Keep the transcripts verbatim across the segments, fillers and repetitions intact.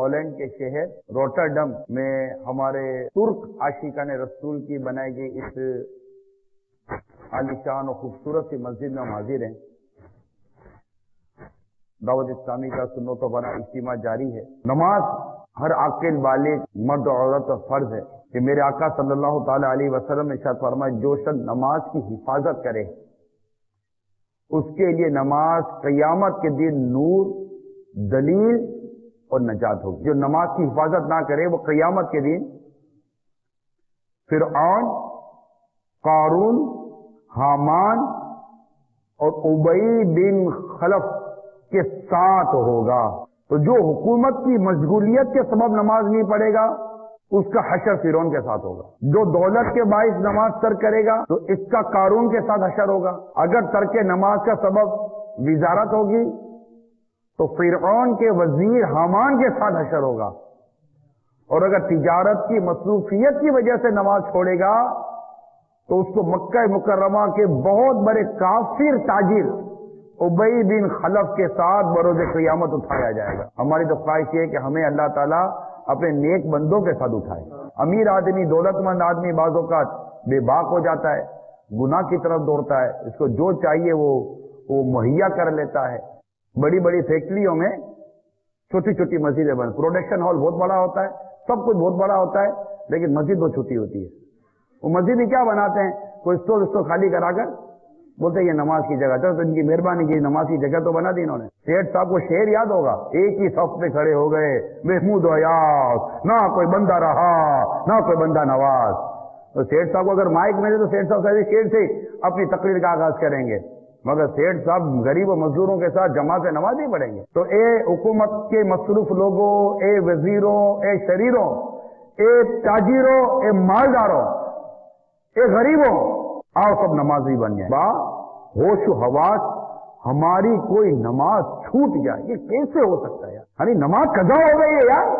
Holland کے شہر روٹرڈم میں ہمارے ترک عاشقان رسول کی بنائی گئی اس عالیشان و خوبصورت سی مسجد میں ہم حاضر ہیں۔ دعوت اسلامی کا سنت و بنا اجتماع جاری ہے۔ نماز ہر عاقل بالغ مرد و عورت پر فرض ہے کہ میرے آقا صلی اللہ تعالی علیہ وسلم نے ارشاد فرمایا جو شخص نماز کی حفاظت کرے اس کے لیے نماز قیامت کے دن نور، دلیل اور نجات ہوگی۔ جو نماز کی حفاظت نہ کرے وہ قیامت کے دن فرعون، قارون، حامان اور ابی بن خلف کے ساتھ ہوگا۔ تو جو حکومت کی مشغولیت کے سبب نماز نہیں پڑھے گا اس کا حشر فرعون کے ساتھ ہوگا۔ جو دولت کے باعث نماز ترک کرے گا تو اس کا قارون کے ساتھ حشر ہوگا۔ اگر ترک نماز کا سبب وزارت ہوگی تو فرعون کے وزیر حامان کے ساتھ حشر ہوگا۔ اور اگر تجارت کی مصروفیت کی وجہ سے نماز چھوڑے گا تو اس کو مکہ مکرمہ کے بہت بڑے کافر تاجر ابی بن خلف کے ساتھ بروز قیامت اٹھایا جائے گا۔ ہماری تو خواہش یہ ہے کہ ہمیں اللہ تعالیٰ اپنے نیک بندوں کے ساتھ اٹھائے۔ امیر آدمی، دولت مند آدمی بعض اوقات بے باک ہو جاتا ہے، گناہ کی طرف دوڑتا ہے، اس کو جو چاہیے وہ وہ مہیا کر لیتا ہے۔ بڑی بڑی فیکٹریوں میں چھوٹی چھوٹی مسجدیں بن، پروڈکشن ہال بہت بڑا ہوتا ہے، سب کچھ بہت بڑا ہوتا ہے، لیکن مسجد بہت چھوٹی ہوتی ہے۔ وہ مسجد میں کیا بناتے ہیں؟ کوئی اسٹور اسٹور خالی کرا کر بولتے ہیں یہ نماز کی جگہ، چلو تو ان کی مہربانی کی نماز کی جگہ تو بنا دی انہوں نے۔ سیٹھ صاحب کو شعر یاد ہوگا، ایک ہی صف پہ کھڑے ہو گئے محمود و یاس، نہ کوئی بندہ رہا نہ کوئی بندہ نواز۔ تو سیٹھ صاحب کو اگر مائک میں دے تو سیٹھ صاحب ایسے شعر سے اپنی تقریر کا آغاز کریں گے، مگر سیٹھ صاحب غریب و مزدوروں کے ساتھ جماعت سے نماز نہیں پڑھیں گے۔ تو اے حکومت کے مصروف لوگوں، اے وزیروں، اے شریروں، اے تاجروں، اے مالداروں، اے غریبوں، آؤ سب نمازی بن جائیں۔ با ہوش و حواس ہماری کوئی نماز چھوٹ جائے، یہ کیسے ہو سکتا ہے یار؟ یعنی نماز قضا ہو گئی ہے یار،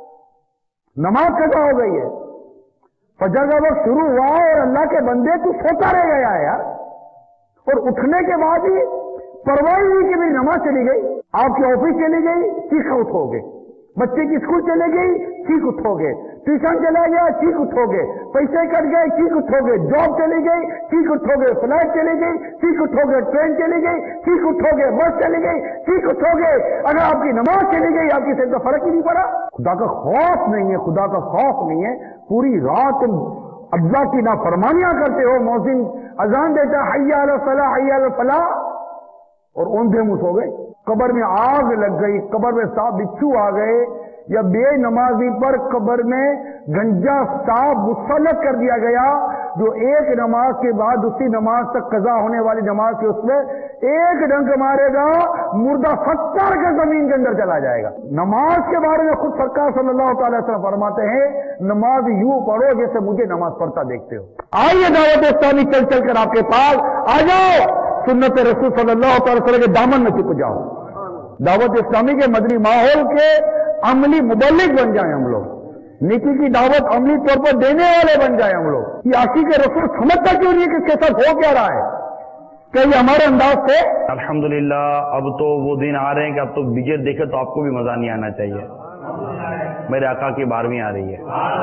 نماز قضا ہو گئی ہے، فجر کا وقت شروع ہوا اور اللہ کے بندے تو سوتا رہ گیا ہے یار، اور اٹھنے کے بعد ہی پرواہ نہیں کہ میری نماز چلی گئی۔ آپ کی آفس چلی گئی، چیخ اٹھو گے، بچے کی اسکول چلے گئی، چیخ اٹھو گے، ٹیوشن چلا گیا، چیخ اٹھو گے، پیسے کٹ گئے، چیخ اٹھو گے، جاب چلی گئی، چیخ اٹھو گے، فلائٹ چلی گئی، چیخ اٹھو گے، ٹرین چلی گئی، چیخ اٹھو گے، بس چلی گئی، چیخ اٹھو گے۔ اگر آپ کی نماز چلی گئی آپ کی صحت کا فرق ہی نہیں پڑا۔ خدا کا خوف نہیں ہے، خدا کا خوف نہیں ہے، پوری رات تم اللہ کی نافرمانیاں کرتے ہو، مؤذن اذان دیتا حی علی الصلاح حی علی الفلاح، اور اوندھے منہ سو گئے، قبر میں آگ لگ گئی، قبر میں سانپ بچھو آ گئے، یا بے نمازی پر قبر میں گنجا سانپ مسلط کر دیا گیا، جو ایک نماز کے بعد دوسری نماز تک قضا ہونے والی نماز کے اس میں ایک ڈنک مارے گا مردہ ستر کے زمین کے اندر چلا جائے گا۔ نماز کے بارے میں خود سرکار صلی اللہ تعالی وسلم فرماتے ہیں نماز یوں پڑھو جیسے مجھے نماز پڑھتا دیکھتے ہو۔ آئیے دعوت اسلامی چل چل کر آپ کے پاس آ جاؤ، سنت رسول صلی اللہ تعالی وسلم کے دامن میں چھپ جاؤ، دعوت اسلامی کے مدنی ماحول کے عملی مبلغ بن جائیں ہم لوگ، نیکی کی دعوت عملی طور پر دینے والے بن جائیں ہم لوگ۔ یہ عاشق رسول سمجھتا کیوں نہیں کہ اس کے ساتھ ہو کیا رہا ہے؟ کہ یہ ہمارے انداز سے الحمدللہ اب تو وہ دن آ رہے ہیں کہ اب تو وجے دیکھے تو آپ کو بھی مزہ نہیں آنا چاہیے۔ میرے آقا کی بارہویں آ رہی ہے،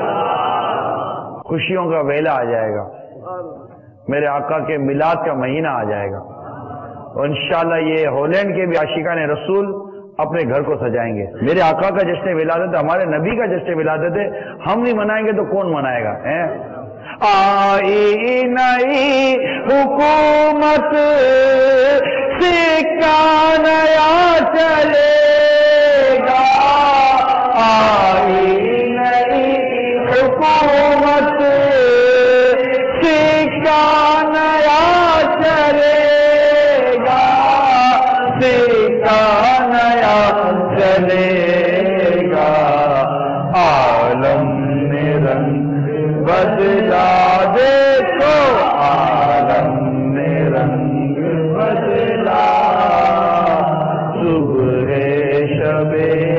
خوشیوں کا ویلا آ جائے گا، میرے آقا کے میلاد کا مہینہ آ جائے گا، اور انشاءاللہ یہ ہالینڈ کے بھی عاشقان رسول اپنے گھر کو سجائیں گے۔ میرے آقا کا جشن ولادت، ہمارے نبی کا جشن ولادت ہے، ہم نہیں منائیں گے تو کون منائے گا؟ آئی نئی حکومت سکہ نیا چلے گا، آئی نئی حکومت سکہ نیا چلے گا، سکہ نیا چلے گا، عالم نے رنگ بدلا دیکھو، عالم نے رنگ بدلا، صبح شب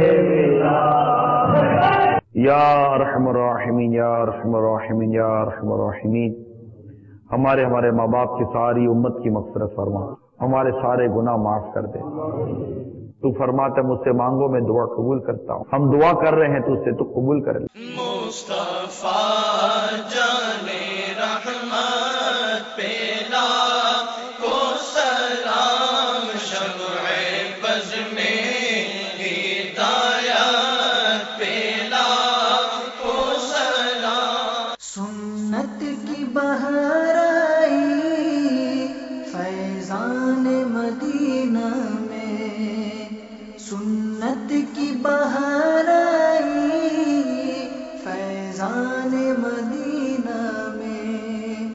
یا ارحم الراحمین یا ارحم الراحمین یا ارحم الراحمین۔ ہمارے ہمارے ماں باپ کی ساری امت کی مغفرت فرما، ہمارے سارے گناہ معاف کر دے، تو فرماتا مجھ سے مانگو میں دعا قبول کرتا ہوں. ہم دعا کر رہے ہیں تو اس سے تو قبول کر لے. مصطفیٰ جانے رحمت پیلا کو سلام شمع بز میں ہدایت پیلا کو سلام. سنت کی بہار